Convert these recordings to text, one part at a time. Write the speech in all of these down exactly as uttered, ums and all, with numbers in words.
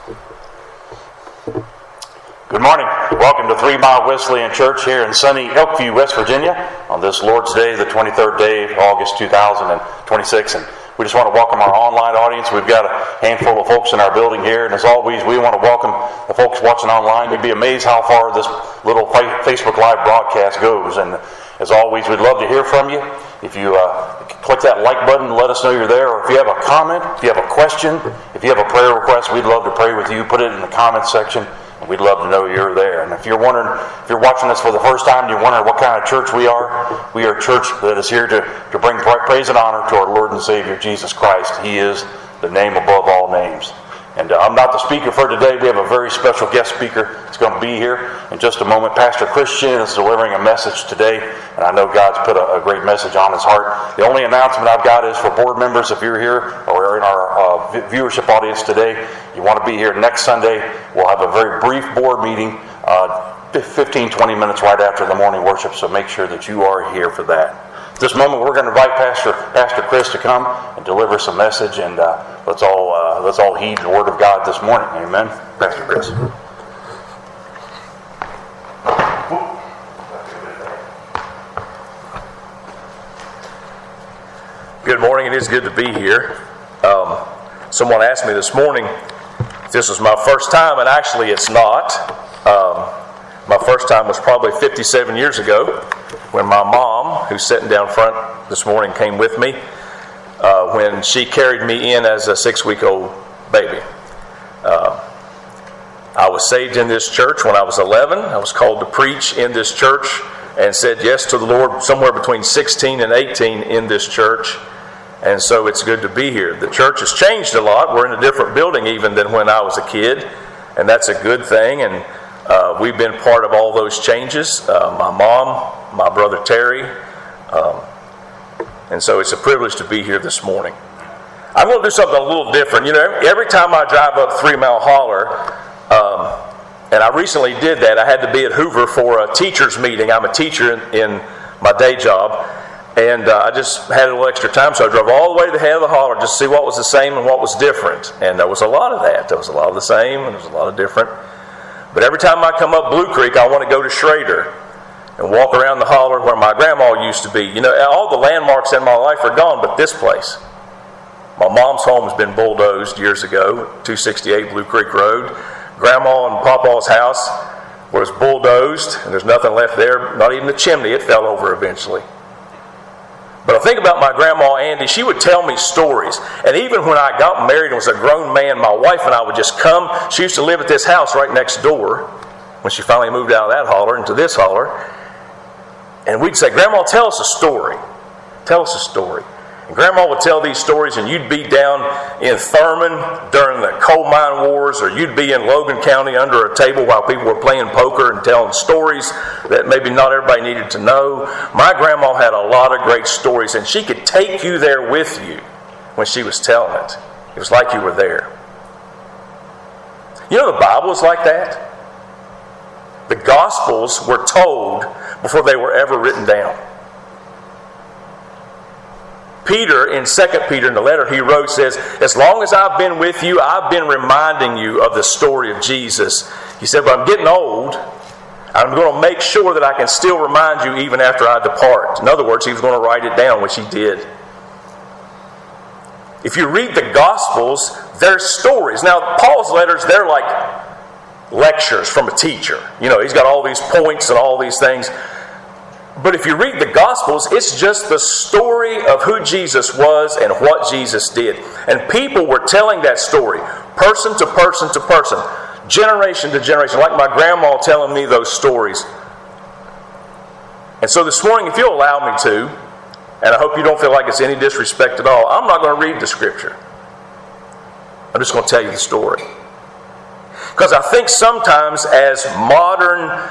Good morning. Welcome to Three Mile Wesleyan Church here in sunny Elkview, West Virginia on this Lord's Day, the twenty-third day of August two thousand twenty-six. And we just want to welcome our online audience. We've got a handful of folks in our building here, and as always, we want to welcome the folks watching online. You'd be amazed how far this little Facebook Live broadcast goes. And as always, we'd love to hear from you. If you uh, click that like button, let us know you're there. Or if you have a comment, if you have a question, if you have a prayer request, we'd love to pray with you. Put it in the comments section. We'd love to know you're there. And if you're wondering, if you're watching this for the first time, you're wondering what kind of church we are, we are a church that is here to, to bring praise and honor to our Lord and Savior, Jesus Christ. He is the name above all names. And uh, I'm not the speaker for today. We have a very special guest speaker that's going to be here in just a moment. Pastor Christian is delivering a message today, and I know God's put a, a great message on his heart. The only announcement I've got is for board members, if you're here or in our uh, viewership audience today, you want to be here next Sunday, we'll have a very brief board meeting, uh, fifteen, twenty minutes right after the morning worship, so make sure that you are here for that. At this moment, we're going to invite Pastor Pastor Chris to come and deliver some message, and uh, let's all uh, let's all heed the Word of God this morning. Amen. Pastor Chris. Good morning. It is good to be here. Um, someone asked me this morning if this was my first time, and actually it's not. Um, my first time was probably fifty-seven years ago when my mom, who's sitting down front this morning, came with me uh, when she carried me in as a six-week-old baby. Uh, I was saved in this church when I was eleven. I was called to preach in this church and said yes to the Lord somewhere between sixteen and eighteen in this church. And so it's good to be here. The church has changed a lot. We're in a different building even than when I was a kid, and that's a good thing. And uh, we've been part of all those changes. Uh, my mom, my brother Terry, um, and so it's a privilege to be here this morning. I'm going to do something a little different. You know, every time I drive up Three Mile Holler, um, and I recently did that, I had to be at Hoover for a teacher's meeting. I'm a teacher in, in my day job. And uh, I just had a little extra time, so I drove all the way to the head of the holler just to see what was the same and what was different. And there was a lot of that. There was a lot of the same and there was a lot of different. But every time I come up Blue Creek, I want to go to Schrader and walk around the holler where my grandma used to be. You know, all the landmarks in my life are gone, but this place. My mom's home has been bulldozed years ago, two sixty-eight Blue Creek Road. Grandma and Papa's house was bulldozed, and there's nothing left there, not even the chimney. It fell over eventually. But I think about my grandma Andy, she would tell me stories. And even when I got married and was a grown man, my wife and I would just come. She used to live at this house right next door when she finally moved out of that holler into this holler. And we'd say, Grandma, tell us a story. Tell us a story. And Grandma would tell these stories, and you'd be down in Thurman during the coal mine wars, or you'd be in Logan County under a table while people were playing poker and telling stories that maybe not everybody needed to know. My grandma had a lot of great stories, and she could take you there with you when she was telling it. It was like you were there. You know, the Bible is like that. The Gospels were told before they were ever written down. Peter, in Second Peter, in the letter he wrote, says, as long as I've been with you, I've been reminding you of the story of Jesus. He said, but I'm getting old. I'm going to make sure that I can still remind you even after I depart. In other words, he was going to write it down, which he did. If you read the Gospels, there's stories. Now, Paul's letters, they're like lectures from a teacher. You know, he's got all these points and all these things. But if you read the Gospels, it's just the story of who Jesus was and what Jesus did. And people were telling that story, person to person to person, generation to generation, like my grandma telling me those stories. And so this morning, if you'll allow me to, and I hope you don't feel like it's any disrespect at all, I'm not going to read the Scripture. I'm just going to tell you the story. Because I think sometimes as modern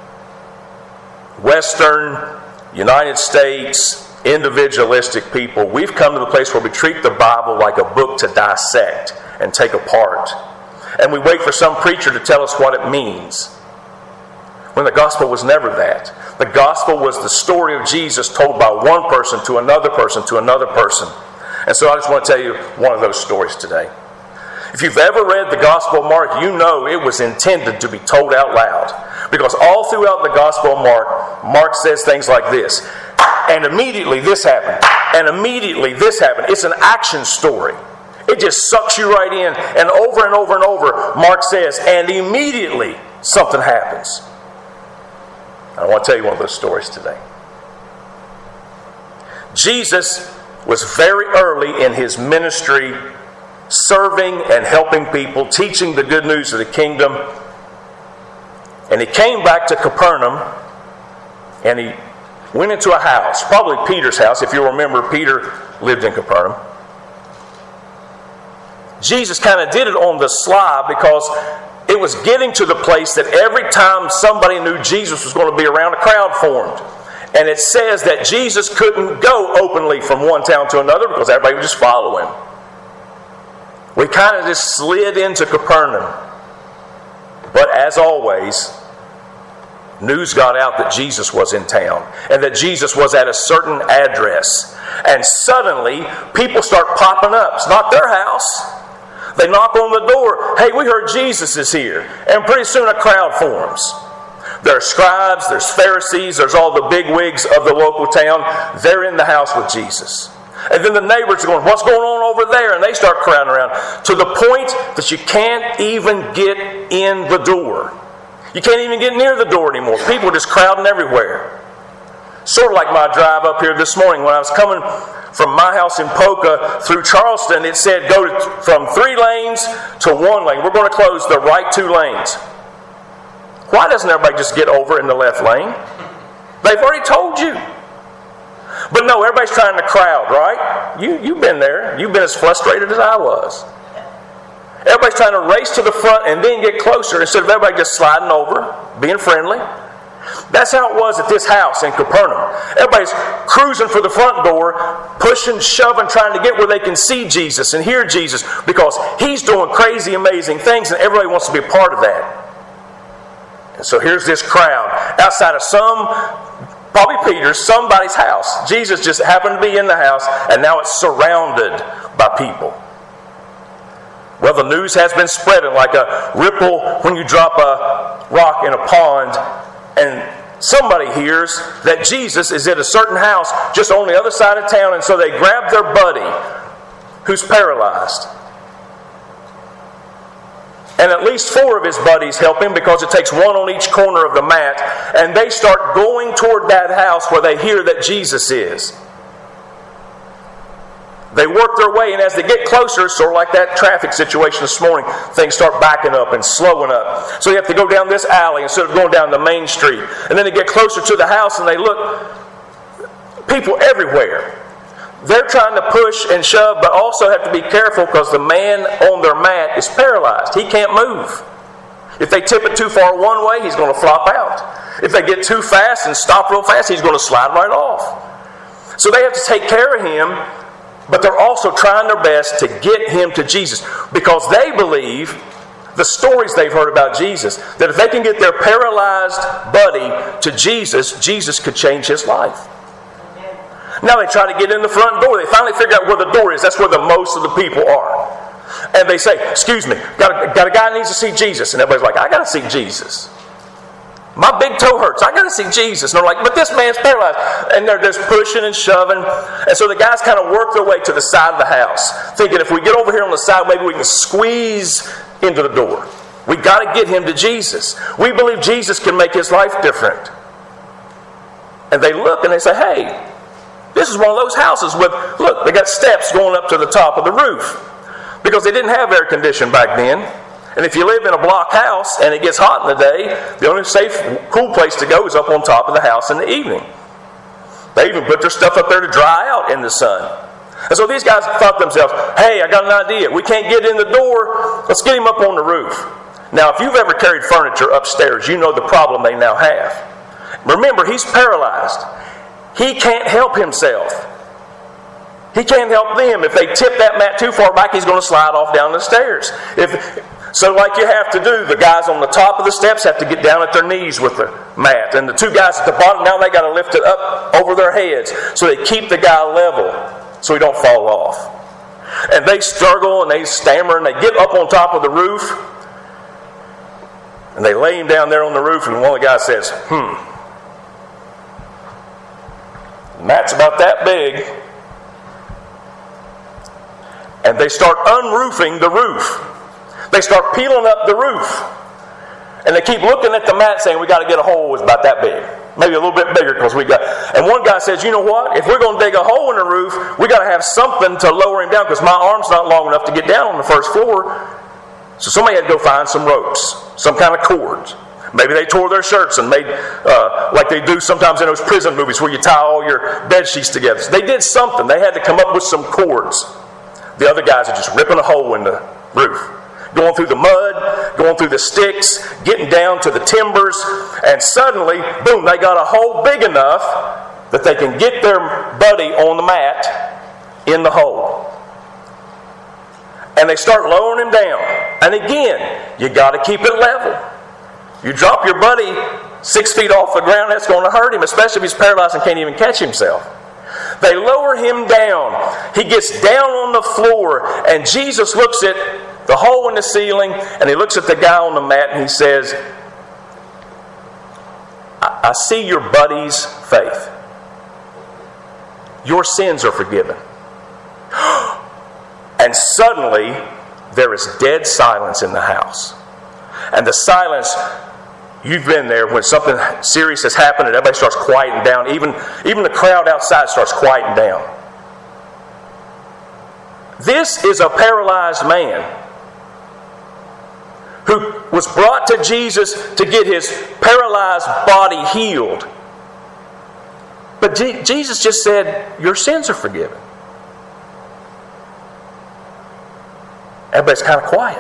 Western, United States, individualistic people, we've come to the place where we treat the Bible like a book to dissect and take apart. And we wait for some preacher to tell us what it means. When the gospel was never that. The gospel was the story of Jesus told by one person to another person to another person. And so I just want to tell you one of those stories today. If you've ever read the Gospel of Mark, you know it was intended to be told out loud. Because all throughout the Gospel of Mark, Mark says things like this. And immediately this happened. And immediately this happened. It's an action story. It just sucks you right in. And over and over and over, Mark says, and immediately something happens. I want to tell you one of those stories today. Jesus was very early in his ministry, serving and helping people, teaching the good news of the kingdom. And he came back to Capernaum, and he went into a house, probably Peter's house. If you remember, Peter lived in Capernaum. Jesus kind of did it on the sly because it was getting to the place that every time somebody knew Jesus was going to be around, a crowd formed. And it says that Jesus couldn't go openly from one town to another because everybody would just follow him. We kind of just slid into Capernaum. But as always, news got out that Jesus was in town and that Jesus was at a certain address. And suddenly, people start popping up. It's not their house. They knock on the door. Hey, we heard Jesus is here. And pretty soon a crowd forms. There are scribes, there's Pharisees, there's all the big wigs of the local town. They're in the house with Jesus. And then the neighbors are going, what's going on over there? And they start crowding around to the point that you can't even get in the door. You can't even get near the door anymore. People are just crowding everywhere. Sort of like my drive up here this morning when I was coming from my house in Poca through Charleston. It said go to, from three lanes to one lane. We're going to close the right two lanes. Why doesn't everybody just get over in the left lane? They've already told you. But no, everybody's trying to crowd, right? You, you've been there. You've been as frustrated as I was. Everybody's trying to race to the front and then get closer instead of everybody just sliding over, being friendly. That's how it was at this house in Capernaum. Everybody's cruising for the front door, pushing, shoving, trying to get where they can see Jesus and hear Jesus because he's doing crazy, amazing things and everybody wants to be a part of that. And so here's this crowd outside of some, probably Peter's, somebody's house. Jesus just happened to be in the house and now it's surrounded by people. Well, the news has been spreading like a ripple when you drop a rock in a pond, and somebody hears that Jesus is at a certain house just on the other side of town, and so they grab their buddy who's paralyzed. And at least four of his buddies help him because it takes one on each corner of the mat, and they start going toward that house where they hear that Jesus is. They work their way, and as they get closer, sort of like that traffic situation this morning, things start backing up and slowing up. So you have to go down this alley instead of going down the main street. And then they get closer to the house, and they look, people everywhere. They're trying to push and shove, but also have to be careful because the man on their mat is paralyzed. He can't move. If they tip it too far one way, he's going to flop out. If they get too fast and stop real fast, he's going to slide right off. So they have to take care of him, but they're also trying their best to get him to Jesus because they believe, the stories they've heard about Jesus, that if they can get their paralyzed buddy to Jesus, Jesus could change his life. Now they try to get in the front door. They finally figure out where the door is. That's where the most of the people are. And they say, excuse me, got a, got a guy who needs to see Jesus. And everybody's like, I got to see Jesus. My big toe hurts. I got to see Jesus. And they're like, but this man's paralyzed. And they're just pushing and shoving. And so the guys kind of work their way to the side of the house, thinking if we get over here on the side, maybe we can squeeze into the door. We got to get him to Jesus. We believe Jesus can make his life different. And they look and they say, hey, this is one of those houses with, look, they got steps going up to the top of the roof. Because they didn't have air conditioning back then. And if you live in a block house and it gets hot in the day, the only safe, cool place to go is up on top of the house in the evening. They even put their stuff up there to dry out in the sun. And so these guys thought to themselves, hey, I got an idea. We can't get in the door. Let's get him up on the roof. Now, if you've ever carried furniture upstairs, you know the problem they now have. Remember, he's paralyzed. He can't help himself. He can't help them. If they tip that mat too far back, he's going to slide off down the stairs. If So like you have to do, the guys on the top of the steps have to get down at their knees with the mat. And the two guys at the bottom, now they got to lift it up over their heads so they keep the guy level so he don't fall off. And they struggle and they stammer and they get up on top of the roof. And they lay him down there on the roof, and one of the guys says, hmm, the mat's about that big. And they start unroofing the roof. They start peeling up the roof. And they keep looking at the mat saying, we got to get a hole that's about that big. Maybe a little bit bigger because we got... And one guy says, you know what? If we're going to dig a hole in the roof, we got to have something to lower him down because my arm's not long enough to get down on the first floor. So somebody had to go find some ropes, some kind of cords. Maybe they tore their shirts and made, uh, like they do sometimes in those prison movies where you tie all your bed sheets together. So they did something. They had to come up with some cords. The other guys are just ripping a hole in the roof. Going through the mud, going through the sticks, getting down to the timbers, and suddenly, boom, they got a hole big enough that they can get their buddy on the mat in the hole. And they start lowering him down. And again, you got to keep it level. You drop your buddy six feet off the ground, that's going to hurt him, especially if he's paralyzed and can't even catch himself. They lower him down. He gets down on the floor, and Jesus looks at the hole in the ceiling, and he looks at the guy on the mat, and he says, I, I see your buddy's faith. Your sins are forgiven. And suddenly, there is dead silence in the house. And the silence, you've been there when something serious has happened and everybody starts quieting down. Even, even the crowd outside starts quieting down. This is a paralyzed man who was brought to Jesus to get his paralyzed body healed. But G- Jesus just said, your sins are forgiven. Everybody's kind of quiet.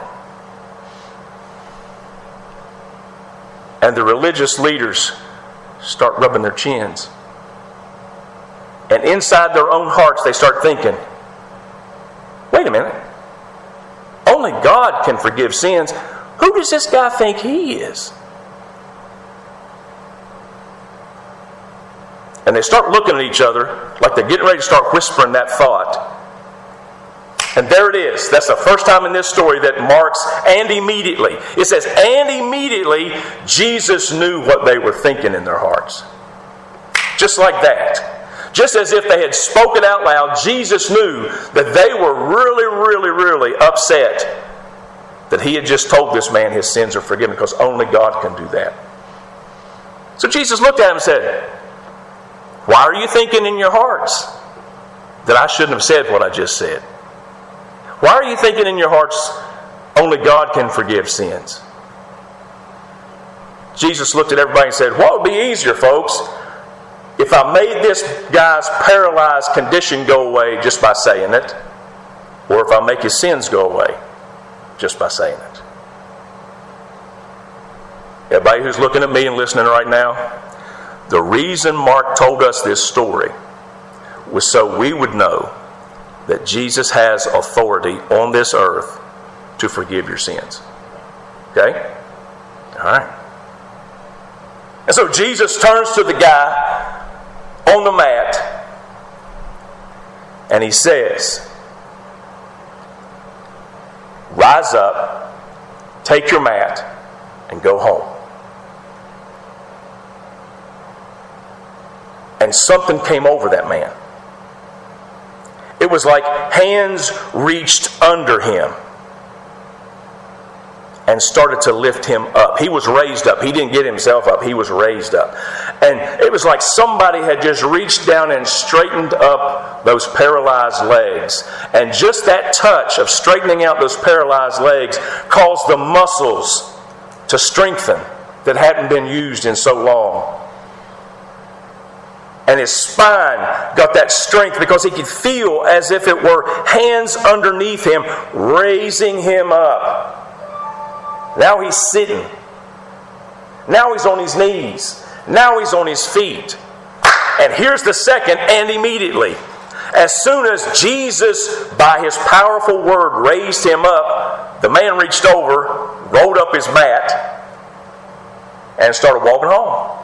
And the religious leaders start rubbing their chins. And inside their own hearts, they start thinking, wait a minute. Only God can forgive sins. Who does this guy think he is? And they start looking at each other like they're getting ready to start whispering that thought. And there it is. That's the first time in this story that marks, and immediately. It says, and immediately Jesus knew what they were thinking in their hearts. Just like that. Just as if they had spoken out loud, Jesus knew that they were really, really, really upset that he had just told this man his sins are forgiven, because only God can do that. So Jesus looked at him and said, why are you thinking in your hearts that I shouldn't have said what I just said? Why are you thinking in your hearts only God can forgive sins? Jesus looked at everybody and said, what would be easier, folks, if I made this guy's paralyzed condition go away just by saying it, or if I make his sins go away just by saying it? Everybody who's looking at me and listening right now, the reason Mark told us this story was so we would know that Jesus has authority on this earth to forgive your sins. Okay? All right. And so Jesus turns to the guy on the mat and he says, rise up, take your mat, and go home. And something came over that man. It was like hands reached under him and started to lift him up. He was raised up. He didn't get himself up. He was raised up. And it was like somebody had just reached down and straightened up those paralyzed legs. And just that touch of straightening out those paralyzed legs caused the muscles to strengthen that hadn't been used in so long. And his spine got that strength because he could feel as if it were hands underneath him, raising him up. Now he's sitting. Now he's on his knees. Now he's on his feet. And here's the second, and immediately. As soon as Jesus, by his powerful word, raised him up, the man reached over, rolled up his mat, and started walking home.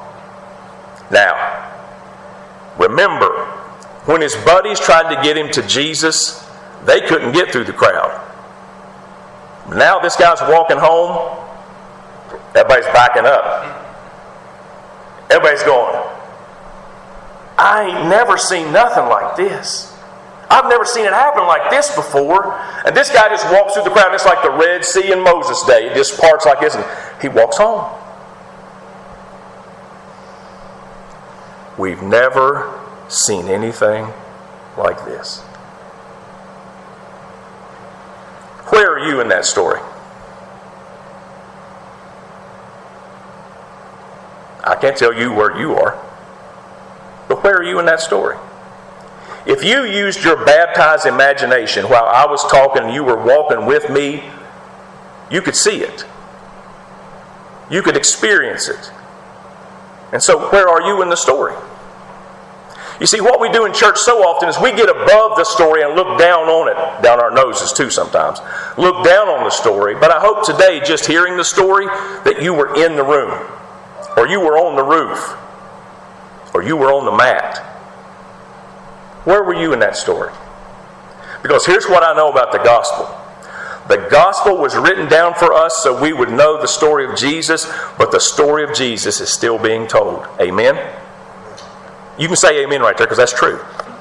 Now, remember, when his buddies tried to get him to Jesus, They couldn't get through the crowd. Now this guy's walking home. Everybody's backing up. Everybody's going, I ain't never seen nothing like this. I've never seen it happen like this before. And this guy just walks through the crowd. It's like the Red Sea in Moses' day. It just parts like this, and he walks home. We've never seen anything like this. Where are you in that story? I can't tell you where you are. But where are you in that story? If you used your baptized imagination while I was talking and you were walking with me, you could see it. You could experience it. And so where are you in the story? You see, what we do in church so often is we get above the story and look down on it, down our noses too sometimes. Look down on the story. But I hope today, just hearing the story, that you were in the room, or you were on the roof, or you were on the mat. Where were you in that story? Because here's what I know about the gospel. The gospel was written down for us so we would know the story of Jesus, but the story of Jesus is still being told. Amen? You can say amen right there because that's true.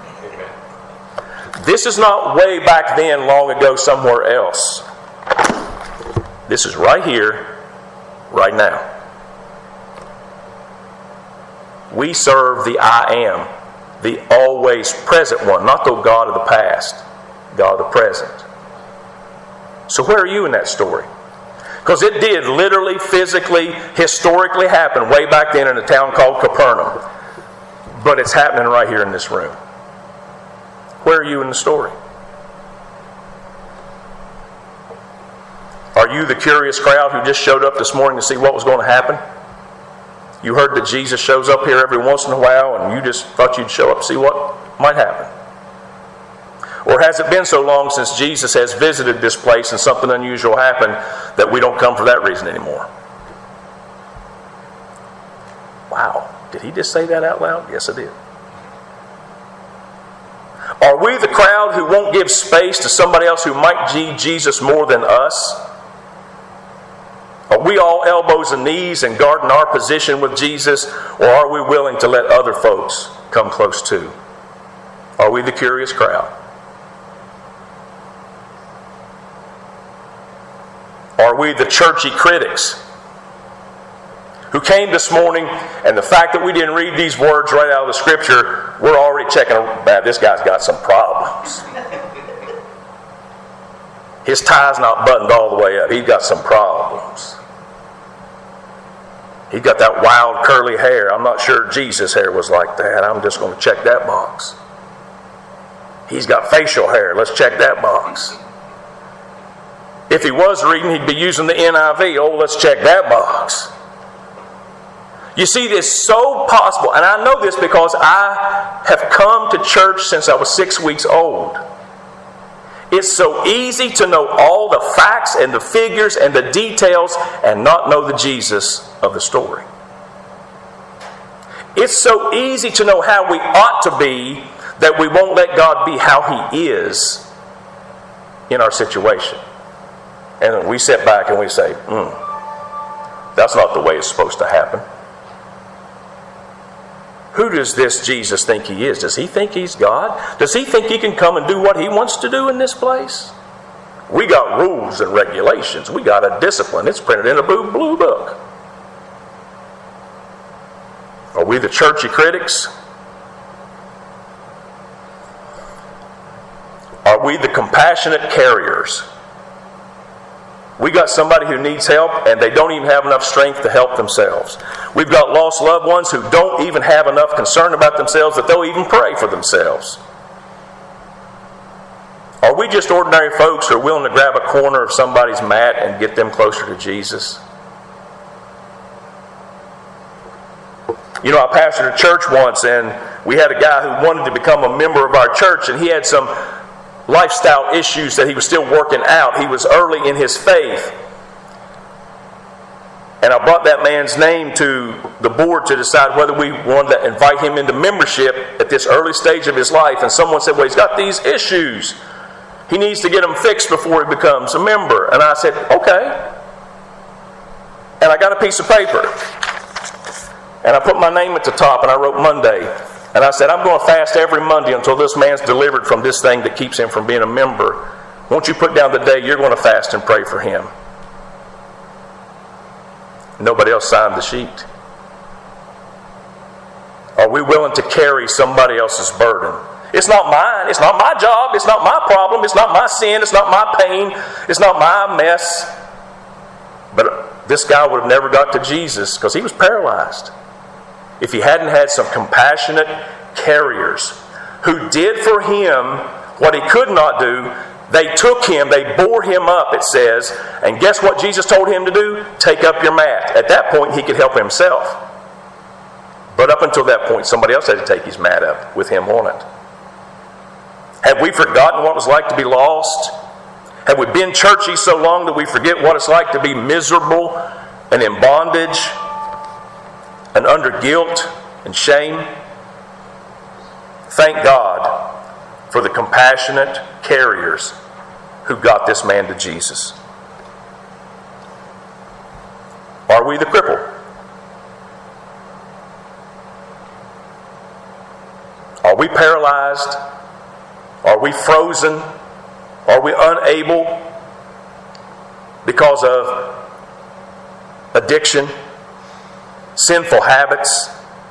Amen. This is not way back then, long ago, somewhere else. This is right here, right now. We serve the I am, the always present one, not the God of the past, God of the present. So where are you in that story? Because it did literally, physically, historically happen way back then in a town called Capernaum. But it's happening right here in this room. Where are you in the story? Are you the curious crowd who just showed up this morning to see what was going to happen? You heard that Jesus shows up here every once in a while and you just thought you'd show up to see what might happen. Or has it been so long since Jesus has visited this place and something unusual happened that we don't come for that reason anymore? Wow. Did he just say that out loud? Yes, I did. Are we the crowd who won't give space to somebody else who might need Jesus more than us? Are we all elbows and knees and guarding our position with Jesus? Or are we willing to let other folks come close too? Are we the curious crowd? Are we the churchy critics who came this morning, and the fact that we didn't read these words right out of the Scripture, we're already checking, man, this guy's got some problems. His tie's not buttoned all the way up. He's got some problems. He's got that wild curly hair. I'm not sure Jesus' hair was like that. I'm just going to check that box. He's got facial hair. Let's check that box. If he was reading, he'd be using the N I V. Oh, let's check that box. You see, it's so possible, and I know this because I have come to church since I was six weeks old. It's so easy to know all the facts and the figures and the details and not know the Jesus of the story. It's so easy to know how we ought to be that we won't let God be how He is in our situation. And then we sit back and we say, hmm, that's not the way it's supposed to happen. Who does this Jesus think He is? Does He think He's God? Does He think He can come and do what He wants to do in this place? We got rules and regulations. We got a discipline. It's printed in a blue, blue book. Are we the churchy critics? Are we the compassionate carriers? We got somebody who needs help and they don't even have enough strength to help themselves. We've got lost loved ones who don't even have enough concern about themselves that they'll even pray for themselves. Are we just ordinary folks who are willing to grab a corner of somebody's mat and get them closer to Jesus? You know, I pastored a church once and we had a guy who wanted to become a member of our church, and he had some lifestyle issues that he was still working out. He was early in his faith. And I brought that man's name to the board to decide whether we wanted to invite him into membership at this early stage of his life. And someone said, well, he's got these issues. He needs to get them fixed before he becomes a member. And I said, okay. And I got a piece of paper. And I put my name at the top and I wrote Monday. And I said, I'm going to fast every Monday until this man's delivered from this thing that keeps him from being a member. Won't you put down the day you're going to fast and pray for him? Nobody else signed the sheet. Are we willing to carry somebody else's burden? It's not mine. It's not my job. It's not my problem. It's not my sin. It's not my pain. It's not my mess. But this guy would have never got to Jesus because he was paralyzed. If he hadn't had some compassionate carriers who did for him what he could not do, they took him, they bore him up, it says, and guess what Jesus told him to do? Take up your mat. At that point, he could help himself. But up until that point, somebody else had to take his mat up with him on it. Have we forgotten what it was like to be lost? Have we been churchy so long that we forget what it's like to be miserable and in bondage and under guilt and shame? Thank God for the compassionate carriers who got this man to Jesus. Are we the cripple? Are we paralyzed? Are we frozen? Are we unable because of addiction, sinful habits,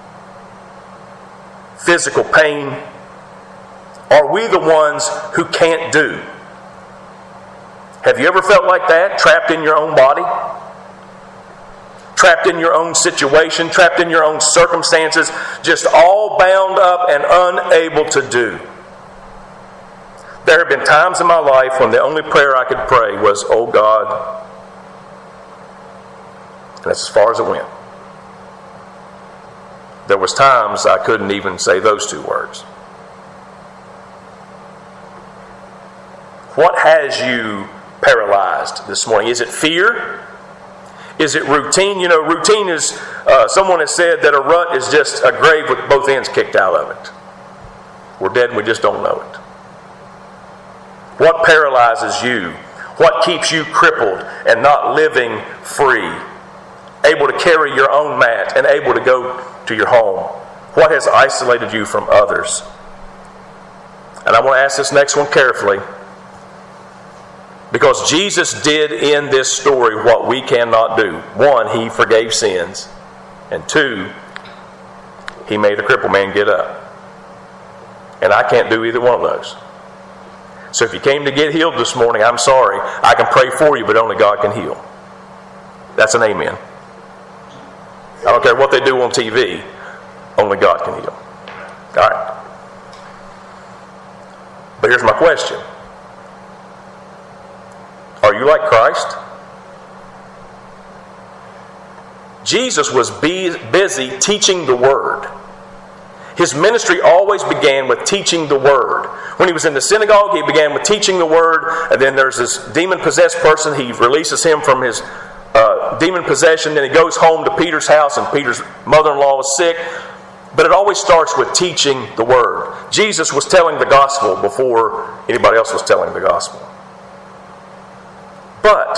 physical pain? Are we the ones who can't do? Have you ever felt like that? Trapped in your own body? Trapped in your own situation? Trapped in your own circumstances? Just all bound up and unable to do? There have been times in my life when the only prayer I could pray was, "Oh God." And that's as far as it went. There was times I couldn't even say those two words. What has you paralyzed this morning? Is it fear? Is it routine? You know, routine is, uh, someone has said that a rut is just a grave with both ends kicked out of it. We're dead and we just don't know it. What paralyzes you? What keeps you crippled and not living free? Able to carry your own mat and able to go to your home? What has isolated you from others? And I want to ask this next one carefully, because Jesus did in this story what we cannot do. One, he forgave sins. And two, he made a crippled man get up. And I can't do either one of those. So if you came to get healed this morning, I'm sorry. I can pray for you, but only God can heal. That's an amen. I don't care what they do on T V. Only God can heal. All right. But here's my question. Are you like Christ? Jesus was busy teaching the Word. His ministry always began with teaching the Word. When he was in the synagogue, he began with teaching the Word. And then there's this demon-possessed person. He releases him from his uh, demon possession. Then he goes home to Peter's house, and Peter's mother-in-law was sick. But it always starts with teaching the Word. Jesus was telling the gospel before anybody else was telling the gospel. But,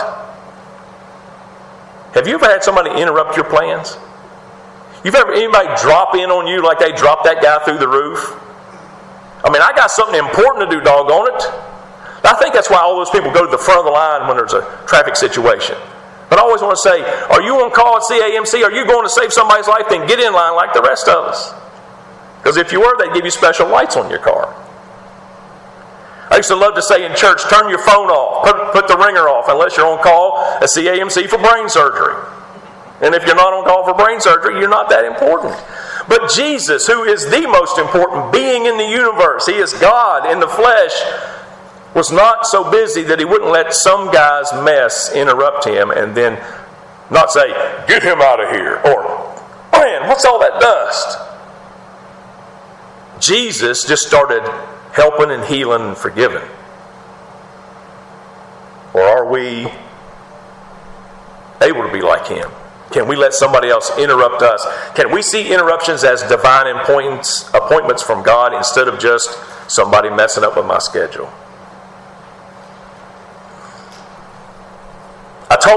have you ever had somebody interrupt your plans? You've ever anybody drop in on you like they dropped that guy through the roof? I mean, I got something important to do, doggone it. I think that's why all those people go to the front of the line when there's a traffic situation. But I always want to say, are you on call at C A M C? Are you going to save somebody's life? Then get in line like the rest of us. Because if you were, they'd give you special lights on your car. I used to love to say in church, turn your phone off. Put, put the ringer off unless you're on call at C A M C for brain surgery. And if you're not on call for brain surgery, you're not that important. But Jesus, who is the most important being in the universe, he is God in the flesh, was not so busy that he wouldn't let some guy's mess interrupt him and then not say, get him out of here, or, man, what's all that dust? Jesus just started helping and healing and forgiving. Or are we able to be like him? Can we let somebody else interrupt us? Can we see interruptions as divine appointments, appointments from God instead of just somebody messing up with my schedule?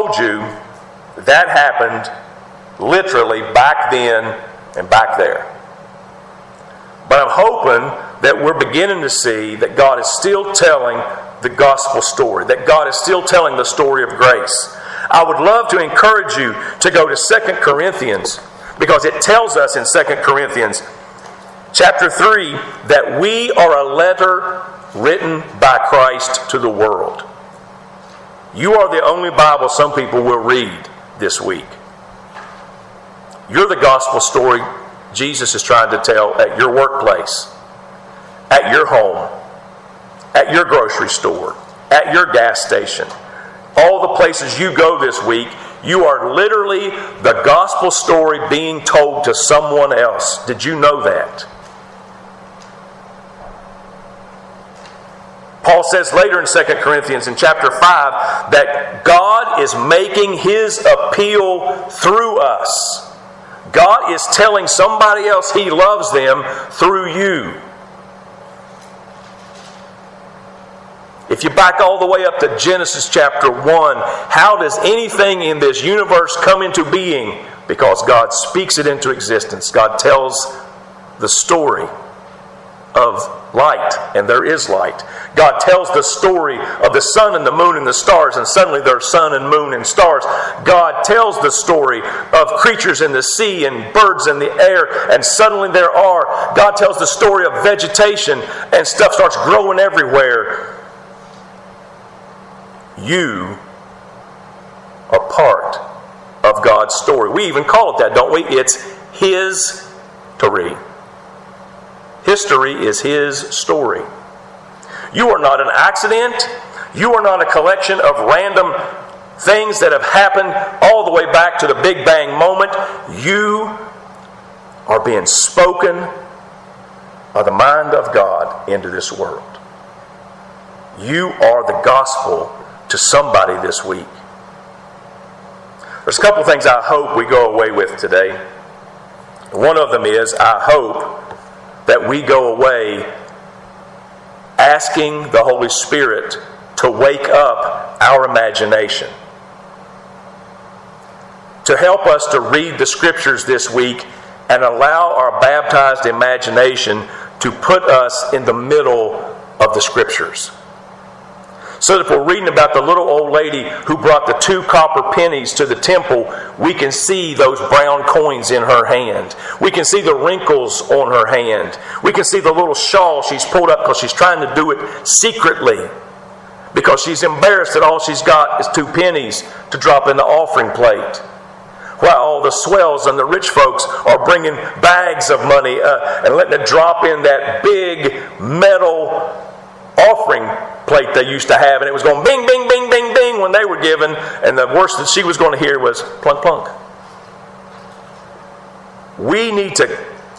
told you, that happened literally back then and back there. But I'm hoping that we're beginning to see that God is still telling the gospel story, that God is still telling the story of grace. I would love to encourage you to go to Second Corinthians, because it tells us in Second Corinthians chapter three that we are a letter written by Christ to the world. You are the only Bible some people will read this week. You're the gospel story Jesus is trying to tell at your workplace, at your home, at your grocery store, at your gas station. All the places you go this week, you are literally the gospel story being told to someone else. Did you know that? Paul says later in Second Corinthians in chapter five that God is making His appeal through us. God is telling somebody else He loves them through you. If you back all the way up to Genesis chapter one, how does anything in this universe come into being? Because God speaks it into existence. God tells the story of light, and there is light. God tells the story of the sun and the moon and the stars, and suddenly there's sun and moon and stars. God tells the story of creatures in the sea and birds in the air, and suddenly there are. God tells the story of vegetation, and stuff starts growing everywhere. You are part of God's story. We even call it that, don't we? It's His story. History is His story. You are not an accident. You are not a collection of random things that have happened all the way back to the Big Bang moment. You are being spoken by the mind of God into this world. You are the gospel to somebody this week. There's a couple things I hope we go away with today. One of them is, I hope that we go away asking the Holy Spirit to wake up our imagination, to help us to read the Scriptures this week and allow our baptized imagination to put us in the middle of the Scriptures. So that if we're reading about the little old lady who brought the two copper pennies to the temple, we can see those brown coins in her hand. We can see the wrinkles on her hand. We can see the little shawl she's pulled up because she's trying to do it secretly, because she's embarrassed that all she's got is two pennies to drop in the offering plate, while all the swells and the rich folks are bringing bags of money uh, and letting it drop in that big metal offering plate they used to have, and it was going bing, bing, bing, bing, bing when they were given, and the worst that she was going to hear was plunk, plunk. We need to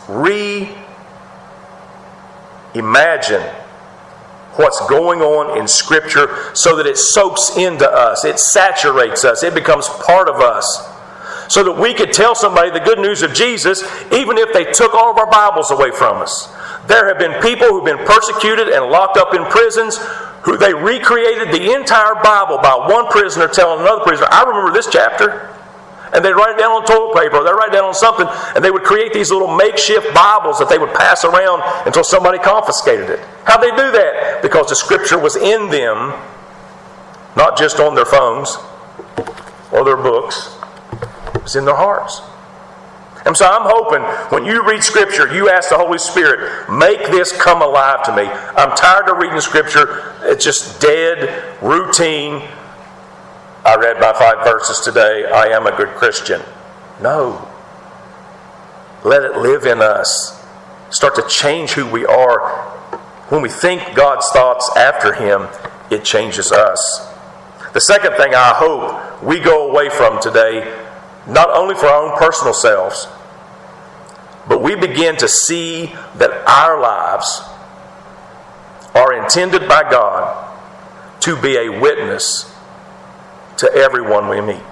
re-imagine what's going on in Scripture so that it soaks into us, it saturates us, it becomes part of us, so that we could tell somebody the good news of Jesus even if they took all of our Bibles away from us. There have been people who've been persecuted and locked up in prisons who they recreated the entire Bible by one prisoner telling another prisoner, I remember this chapter. And they'd write it down on toilet paper, or they'd write it down on something, and they would create these little makeshift Bibles that they would pass around until somebody confiscated it. How'd they do that? Because the Scripture was in them, not just on their phones or their books. It was in their hearts. And so I'm hoping when you read Scripture, you ask the Holy Spirit, make this come alive to me. I'm tired of reading Scripture. It's just dead, routine. I read my five verses today. I am a good Christian. No. Let it live in us. Start to change who we are. When we think God's thoughts after Him, it changes us. The second thing I hope we go away from today, not only for our own personal selves, but we begin to see that our lives are intended by God to be a witness to everyone we meet.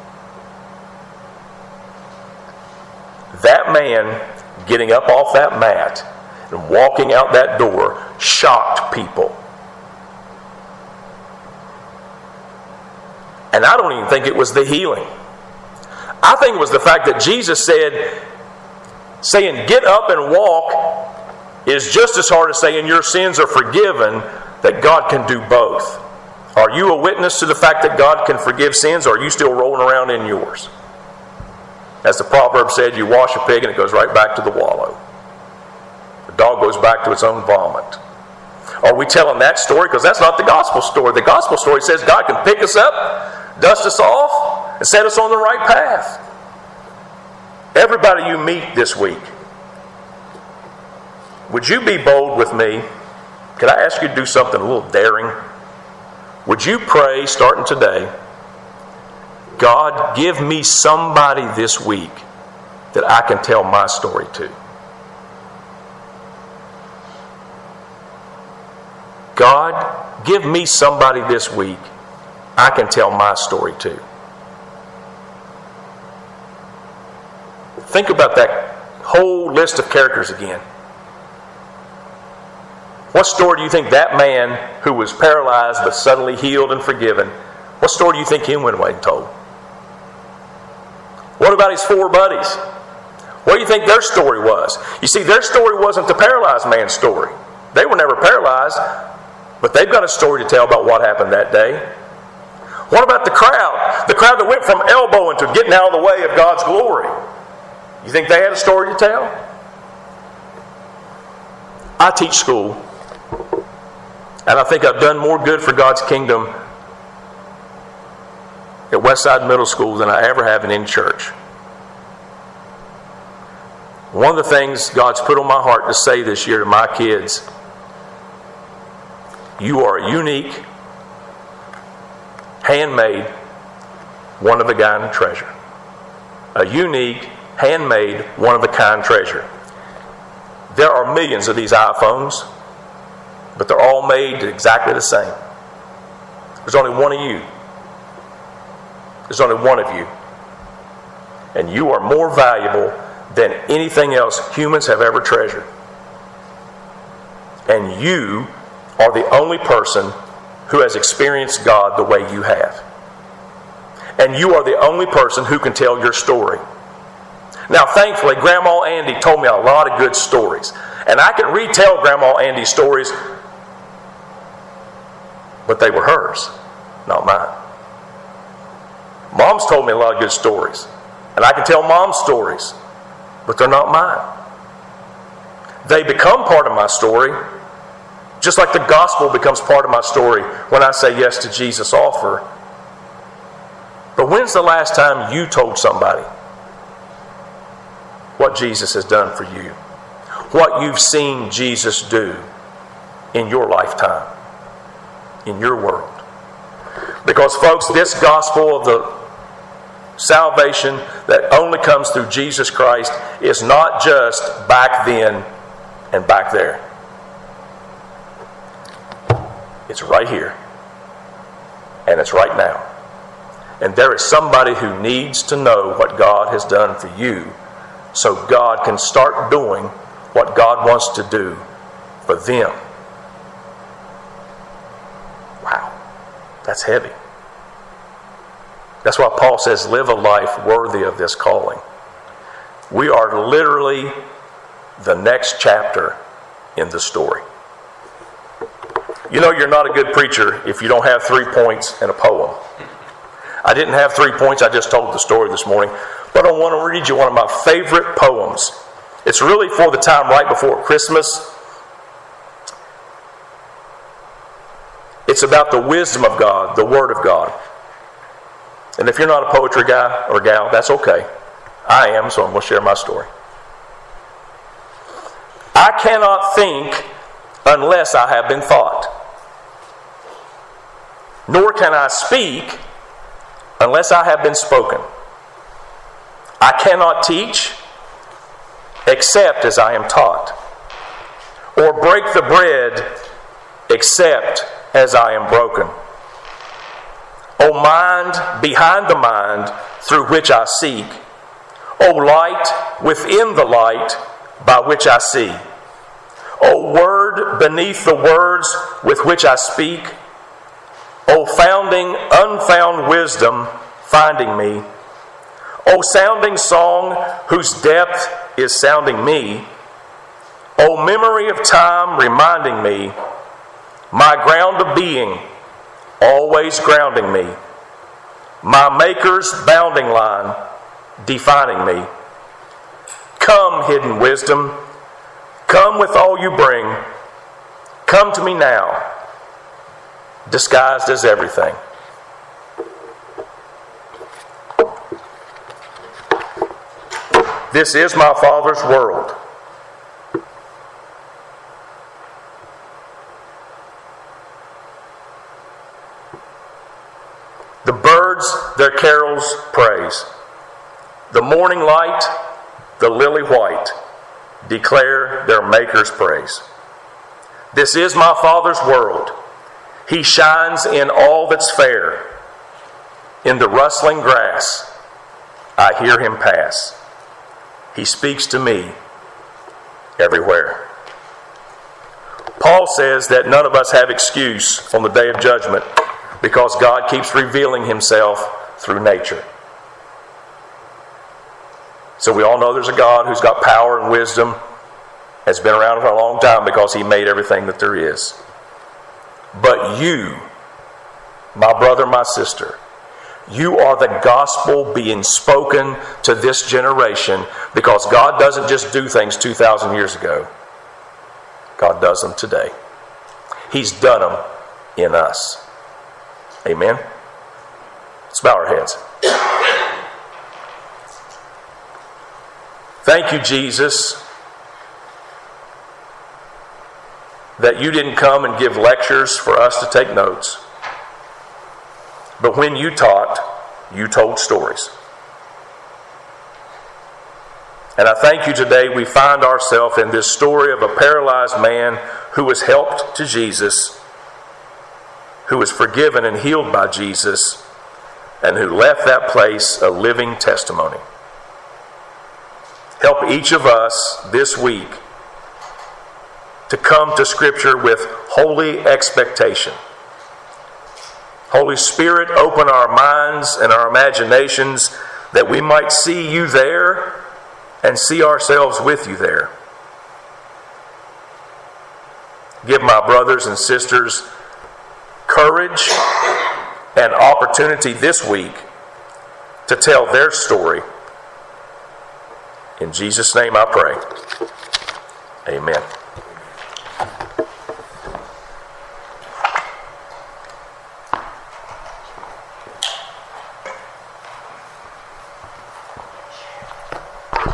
That man getting up off that mat and walking out that door shocked people. And I don't even think it was the healing. I think it was the fact that Jesus said, saying, get up and walk is just as hard as saying your sins are forgiven, that God can do both. Are you a witness to the fact that God can forgive sins, or are you still rolling around in yours? As the proverb said, you wash a pig and it goes right back to the wallow. The dog goes back to its own vomit. Are we telling that story? Because that's not the gospel story. The gospel story says God can pick us up, dust us off, and set us on the right path. Everybody you meet this week, would you be bold with me? Could I ask you to do something a little daring? Would you pray, starting today, God, give me somebody this week that I can tell my story to? God, give me somebody this week I can tell my story to. Think about that whole list of characters again. What story do you think that man who was paralyzed but suddenly healed and forgiven, what story do you think he went away and told? What about his four buddies? What do you think their story was? You see, their story wasn't the paralyzed man's story. They were never paralyzed, but they've got a story to tell about what happened that day. What about the crowd? The crowd that went from elbowing to getting out of the way of God's glory. You think they had a story to tell? I teach school, and I think I've done more good for God's kingdom at Westside Middle School than I ever have in any church. One of the things God's put on my heart to say this year to my kids, you are a unique, handmade, one of a kind treasure. A unique, handmade, one of a kind treasure. There are millions of these iPhones, but they're all made exactly the same. There's only one of you. There's only one of you. And you are more valuable than anything else humans have ever treasured. And you are the only person who has experienced God the way you have. And you are the only person who can tell your story. Now, thankfully, Grandma Andy told me a lot of good stories. And I can retell Grandma Andy's stories, but they were hers, not mine. Mom's told me a lot of good stories. And I can tell Mom's stories, but they're not mine. They become part of my story, just like the gospel becomes part of my story when I say yes to Jesus' offer. But when's the last time you told somebody what Jesus has done for you? What you've seen Jesus do in your lifetime, in your world? Because, folks, this gospel of the salvation that only comes through Jesus Christ is not just back then and back there. It's right here. And it's right now. And there is somebody who needs to know what God has done for you, so God can start doing what God wants to do for them. Wow, that's heavy. That's why Paul says, live a life worthy of this calling. We are literally the next chapter in the story. You know you're not a good preacher if you don't have three points and a poem. I didn't have three points, I just told the story this morning. But I want to read you one of my favorite poems. It's really for the time right before Christmas. It's about the wisdom of God, the Word of God. And if you're not a poetry guy or gal, that's okay. I am, so I'm going to share my story. I cannot think unless I have been thought. Nor can I speak unless I have been spoken. I cannot teach except as I am taught, or break the bread except as I am broken. O mind behind the mind through which I seek, O light within the light by which I see, O word beneath the words with which I speak, O founding, unfound wisdom, finding me. O sounding song, whose depth is sounding me. O memory of time, reminding me. My ground of being, always grounding me. My Maker's bounding line, defining me. Come, hidden wisdom. Come with all you bring. Come to me now, disguised as everything. This is my Father's world. The birds their carols praise. The morning light, the lily white, declare their Maker's praise. This is my Father's world. He shines in all that's fair. In the rustling grass, I hear him pass. He speaks to me everywhere. Paul says that none of us have excuse on the day of judgment because God keeps revealing himself through nature. So we all know there's a God who's got power and wisdom, has been around for a long time because he made everything that there is. But you, my brother, my sister, you are the gospel being spoken to this generation because God doesn't just do things two thousand years ago. God does them today. He's done them in us. Amen? Let's bow our heads. Thank you, Jesus, that you didn't come and give lectures for us to take notes. But when you taught, you told stories. And I thank you today we find ourselves in this story of a paralyzed man who was helped to Jesus, who was forgiven and healed by Jesus, and who left that place a living testimony. Help each of us this week to come to Scripture with holy expectation. Holy Spirit, open our minds and our imaginations that we might see you there and see ourselves with you there. Give my brothers and sisters courage and opportunity this week to tell their story. In Jesus' name I pray. Amen.